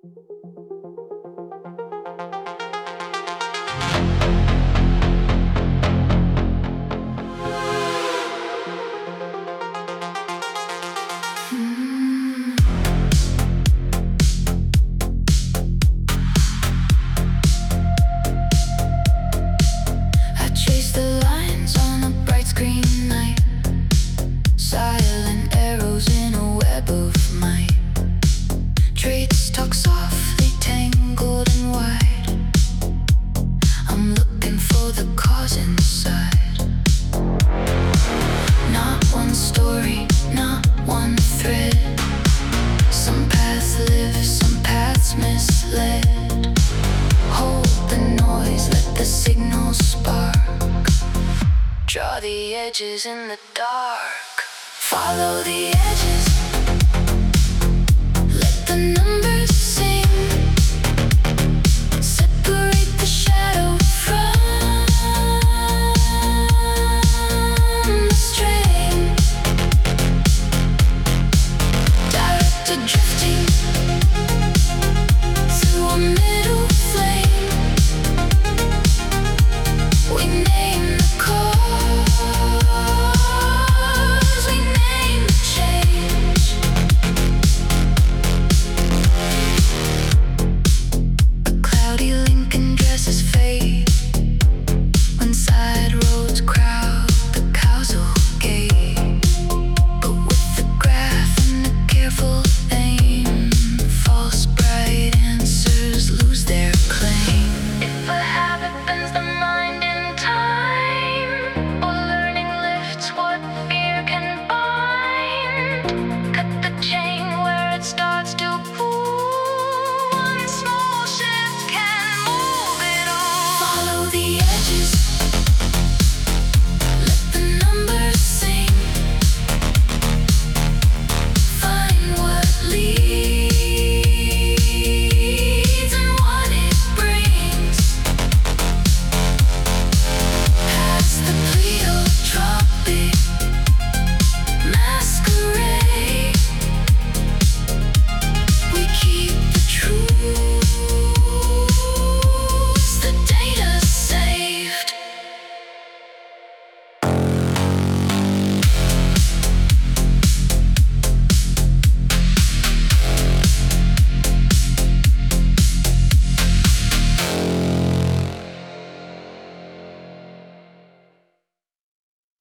I chase the lines on a bright screen night, silent arrows in a web of might. Traits talk softly, tangled and wide. I'm looking for the cause inside. Not one story, not one thread. Some paths live, some paths misled. Hold the noise, let the signal spark. Draw the edges in the dark. Follow the edges.